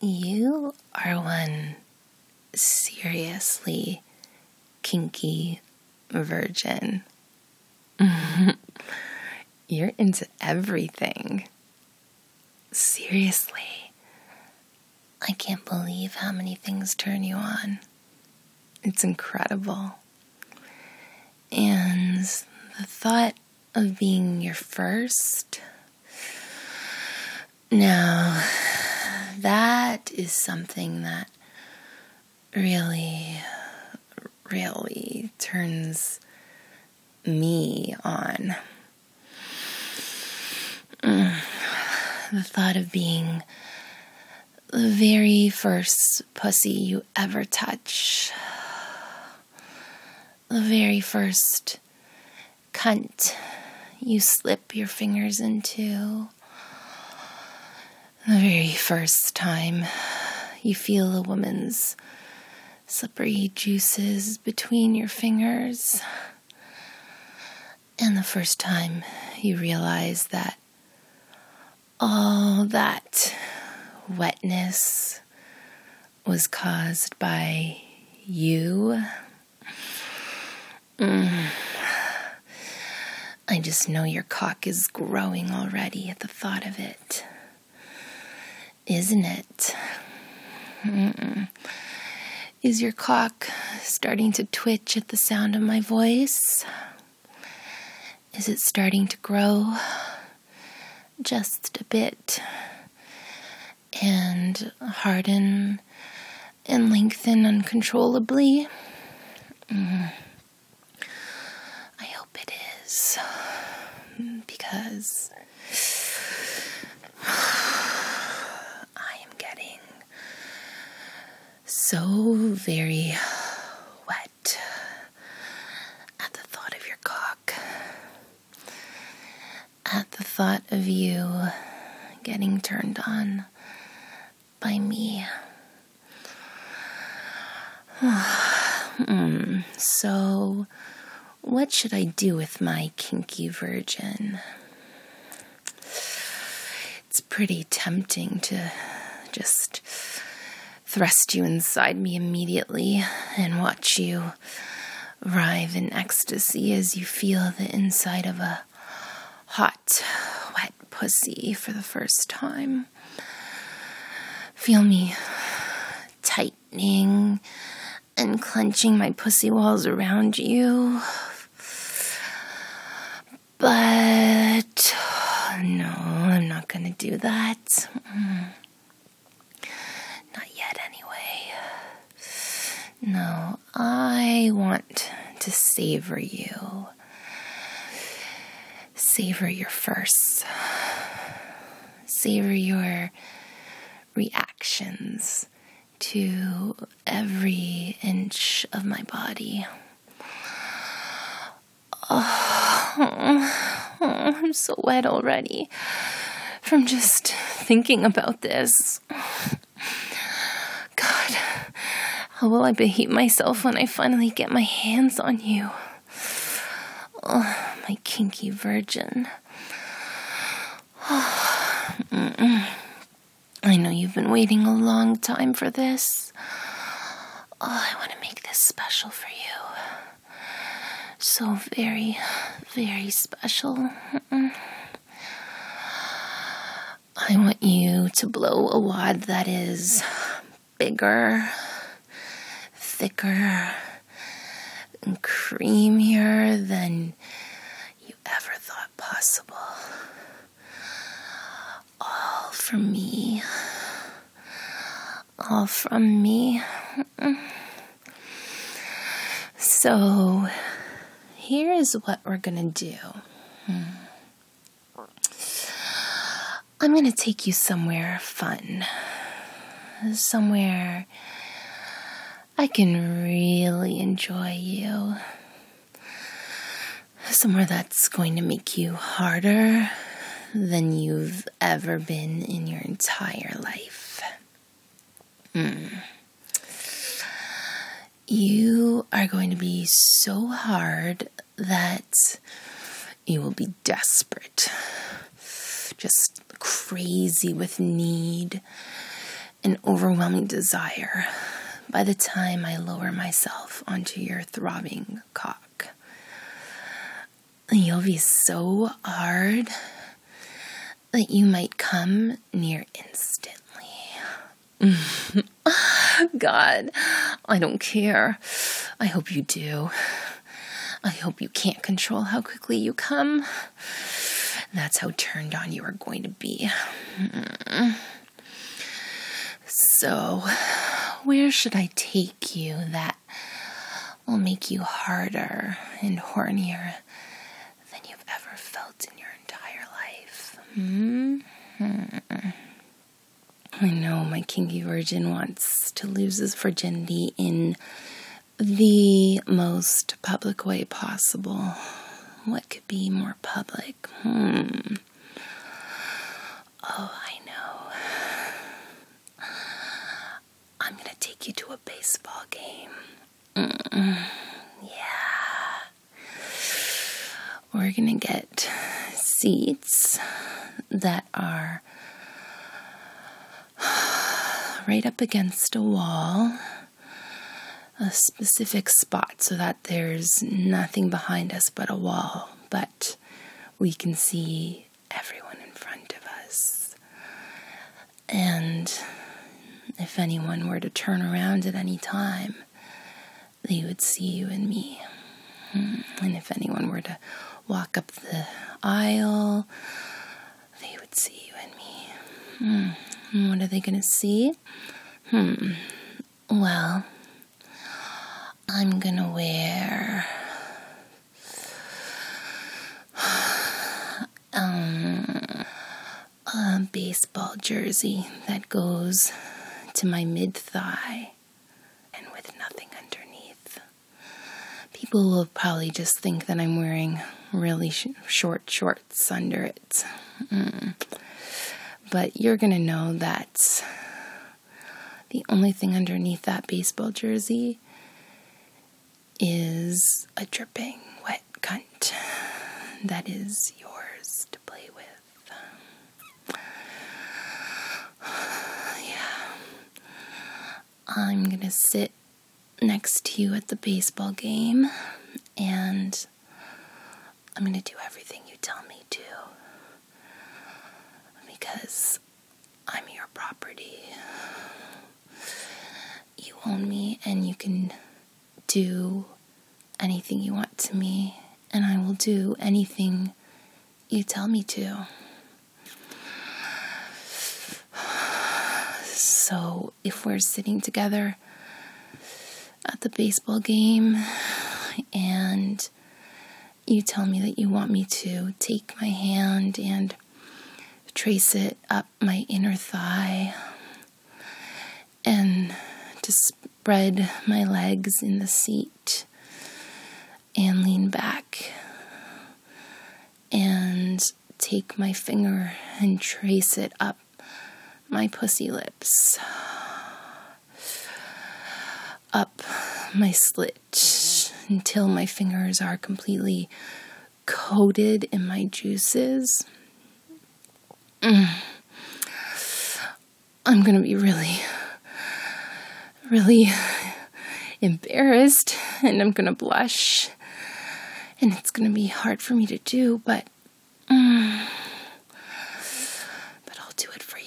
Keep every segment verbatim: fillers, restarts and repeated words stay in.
You are one seriously kinky virgin. You're into everything. Seriously. I can't believe how many things turn you on. It's incredible. And the thought of being your first, now, that is something that really, really turns me on. Mm. The thought of being the very first pussy you ever touch. The very first cunt you slip your fingers into. The very first time you feel a woman's slippery juices between your fingers. And the first time you realize that all that wetness was caused by you. Mm. I just know your cock is growing already at the thought of it. Isn't it? Mm-mm. Is your cock starting to twitch at the sound of my voice? Is it starting to grow just a bit and harden and lengthen uncontrollably? Mm. I hope it is, because so very wet at the thought of your cock, at the thought of you getting turned on by me. mm, so, what should I do with my kinky virgin? It's pretty tempting to just thrust you inside me immediately and watch you writhe in ecstasy as you feel the inside of a hot, wet pussy for the first time. Feel me tightening and clenching my pussy walls around you. But no, I'm not gonna do that. Mm. No, I want to savor you. Savor your firsts. Savor your reactions to every inch of my body. Oh, oh, I'm so wet already from just thinking about this. God. How will I behave myself when I finally get my hands on you? Oh, my kinky virgin. Oh, I know you've been waiting a long time for this. Oh, I want to make this special for you. So very, very special. I want you to blow a wad that is bigger, thicker and creamier than you ever thought possible. All from me. All from me. So, here's what we're gonna do. I'm gonna take you somewhere fun. Somewhere I can really enjoy you. Somewhere that's going to make you harder than you've ever been in your entire life. Mm. You are going to be so hard that you will be desperate, just crazy with need an overwhelming desire by the time I lower myself onto your throbbing cock. You'll be so hard that you might come near instantly. God, I don't care. I hope you do. I hope you can't control how quickly you come. That's how turned on you are going to be. So, where should I take you that will make you harder and hornier than you've ever felt in your entire life? Mm-hmm. I know my kinky virgin wants to lose his virginity in the most public way possible. What could be more public? Hmm. Oh, I know. I'm gonna take you to a baseball game. Mm. Yeah. We're gonna get seats that are right up against a wall, a specific spot so that there's nothing behind us but a wall, but we can see everyone in front of us. And if anyone were to turn around at any time, they would see you and me. And if anyone were to walk up the aisle, they would see you and me. And what are they going to see? Hmm. Well, I'm going to wear um, a baseball jersey that goes to my mid-thigh and with nothing underneath. People will probably just think that I'm wearing really sh- short shorts under it. Mm. But you're going to know that the only thing underneath that baseball jersey is a dripping wet cunt that is yours to play with. Yeah. I'm going to sit next to you at the baseball game, and I'm going to do everything you tell me to. Because I'm your property. You own me, and you can do anything you want to me, and I will do anything you tell me to. So if we're sitting together at the baseball game and you tell me that you want me to take my hand and trace it up my inner thigh and to spread my legs in the seat and lean back and take my finger and trace it up my pussy lips, up my slit until my fingers are completely coated in my juices. Mm. I'm gonna be really, really embarrassed, and I'm gonna blush, and it's gonna be hard for me to do, but mm, but I'll do it for you.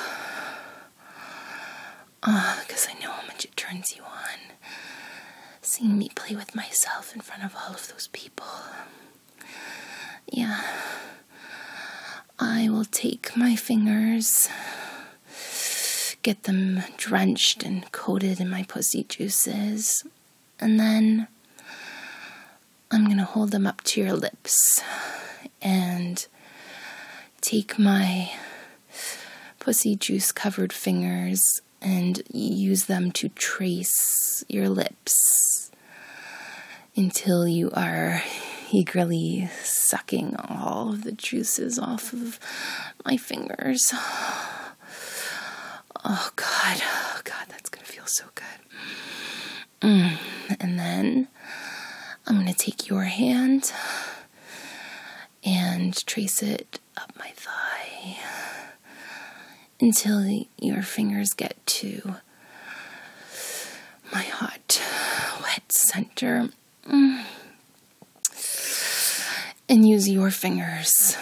Uh, because I know how much it turns you on, seeing me play with myself in front of all of those people. Yeah. I will take my fingers, get them drenched and coated in my pussy juices, and then I'm going to hold them up to your lips and take my pussy juice covered fingers and use them to trace your lips until you are eagerly sucking all of the juices off of my fingers. Oh God, oh God, that's gonna feel so good. Mm. And then I'm gonna take your hand and trace it up my thigh until your fingers get to my hot, wet center. Mm. And use your fingers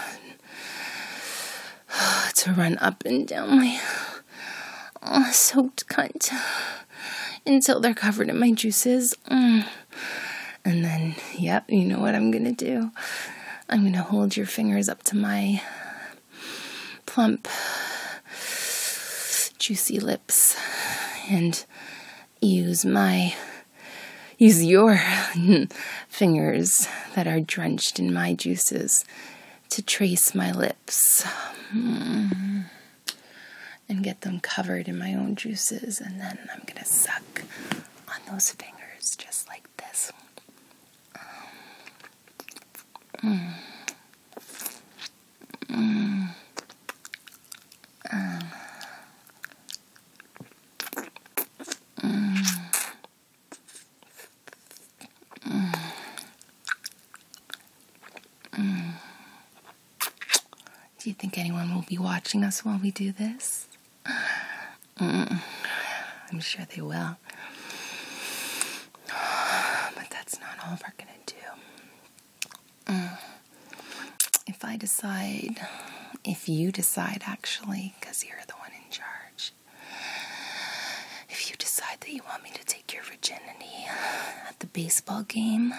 to run up and down my uh, soaked cunt until they're covered in my juices. Mm. And then, yep, you know what I'm going to do. I'm going to hold your fingers up to my plump, juicy lips and use my, use your fingers that are drenched in my juices to trace my lips. Mm. And get them covered in my own juices, and then I'm going to suck on those fingers just like this. Mm. Mm. Um. Mm. Mm. Mm. Do you think anyone will be watching us while we do this? Mm. I'm sure they will. But that's not all we're going to do. Mm. If I decide, if you decide actually, because you're the one in charge, if you decide that you want me to take your virginity at the baseball game,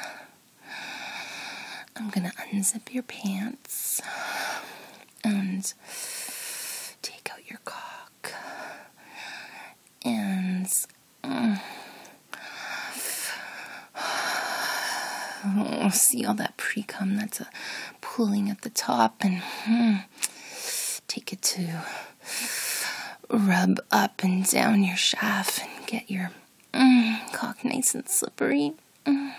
I'm going to unzip your pants and take out your cock and mm, oh, see all that pre-cum that's uh, pooling at the top, and mm, take it to rub up and down your shaft and get your mm, cock nice and slippery. Mm.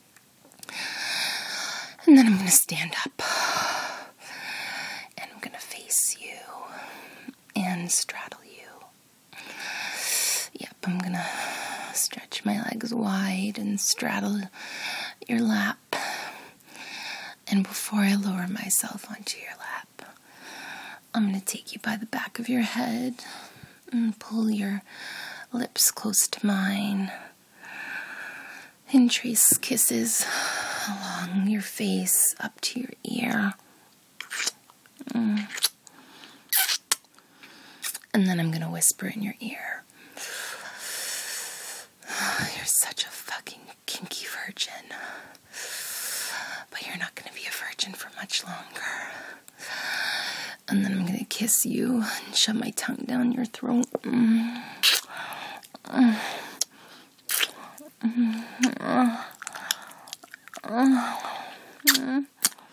And then I'm going to stand up and I'm going to face you and straddle you. Yep, I'm going to stretch my legs wide and straddle your lap. And before I lower myself onto your lap, I'm going to take you by the back of your head and pull your lips close to mine and trace kisses along your face up to your ear. Mm. And then I'm going to whisper in your ear, you're such a fucking kinky virgin, but you're not going to be a virgin for much longer. And then I'm going to kiss you and shove my tongue down your throat. Mm. Mm. Mm. Mm.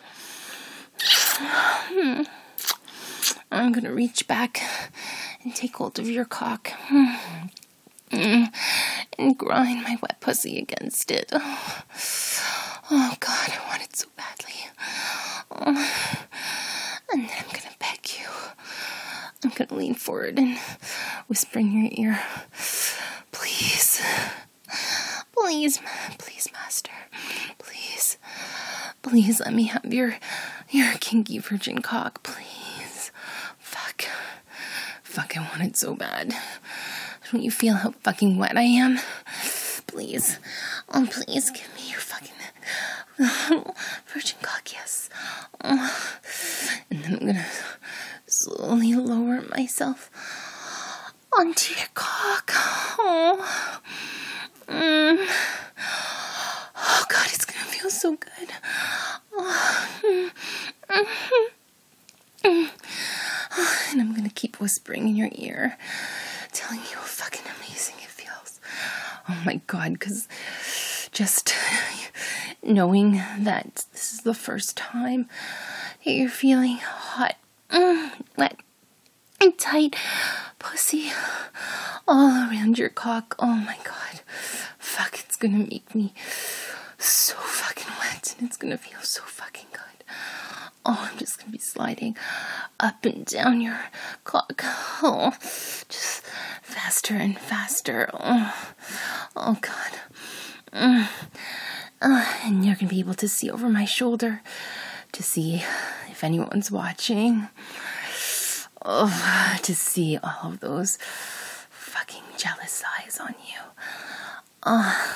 Mm. I'm going to reach back and take hold of your cock mm. and grind my wet pussy against it. Oh, oh God, I want it so badly. Oh. And then I'm going to beg you. I'm going to lean forward and whisper in your ear, please, please, please, master, please, please let me have your, your kinky virgin cock, please. Fuck. Fuck, I want it so bad. Don't you feel how fucking wet I am? Please. Oh, please give me your fucking virgin cock, yes. Oh. And then I'm gonna slowly lower myself onto your cock. Oh. Mm. Oh, God, it's gonna feel so good. Oh. Mm. Mm-hmm. Mm. And I'm gonna keep whispering in your ear, telling you how fucking amazing it feels. Oh my God, because just knowing that this is the first time that you're feeling hot, mm, wet, and tight pussy all around your cock. Oh my God. Fuck, it's gonna make me so fucking wet, and it's gonna feel so fucking good. Oh, I'm just gonna be sliding up and down your cock. Oh, just faster and faster. Oh, oh God. Mm. Uh, and you're gonna be able to see over my shoulder to see if anyone's watching. Oh, to see all of those fucking jealous eyes on you. Oh,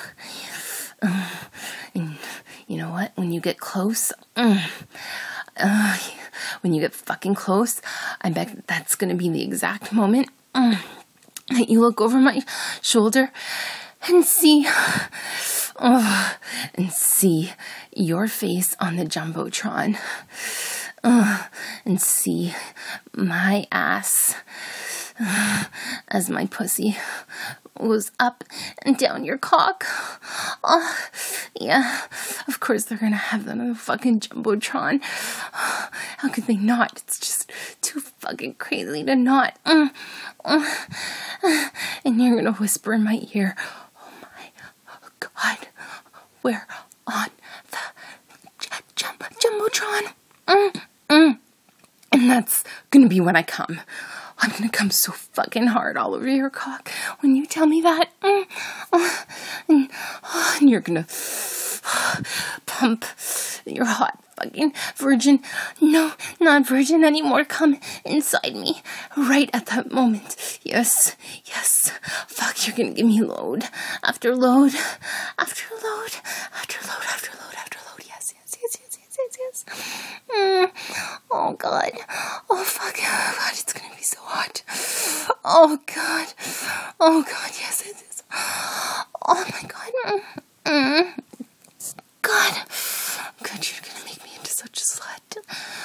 and you know what? When you get close, uh, when you get fucking close, I bet that's gonna be the exact moment uh, that you look over my shoulder and see, oh, and see your face on the Jumbotron, uh, and see my ass uh, as my pussy was up and down your cock. Oh, yeah, of course they're gonna have that on the fucking Jumbotron. How could they not? It's just too fucking crazy to not. Mm, mm. And you're gonna whisper in my ear, oh my God, we're on the j- jump Jumbotron. Mm, mm. And that's gonna be when I come. I'm gonna come so fucking hard all over your cock when you tell me that. Mm, oh, and, oh, and you're gonna pump your hot fucking virgin, no, not virgin anymore, come inside me right at that moment. Yes, yes. Fuck, you're gonna give me load after load after load after load after load after load. Yes, yes, yes, yes, yes, yes, yes. Mm. Oh God. Oh fuck. Oh God, it's gonna be so hot. Oh God. Oh God, yes, it is. Oh my God. Mm. Mm. God. God, you're gonna make me into such a slut.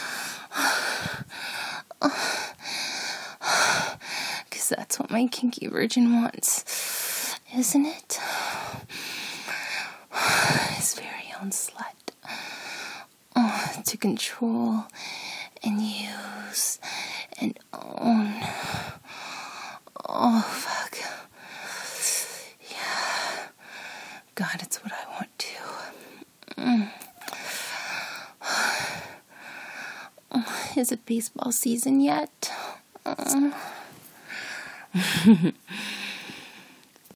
Because that's what my kinky virgin wants, isn't it? His very own slut. Oh, to control and use and own. Oh, fuck. Yeah. God, it's what I want to. Mm. Is it baseball season yet? Mm.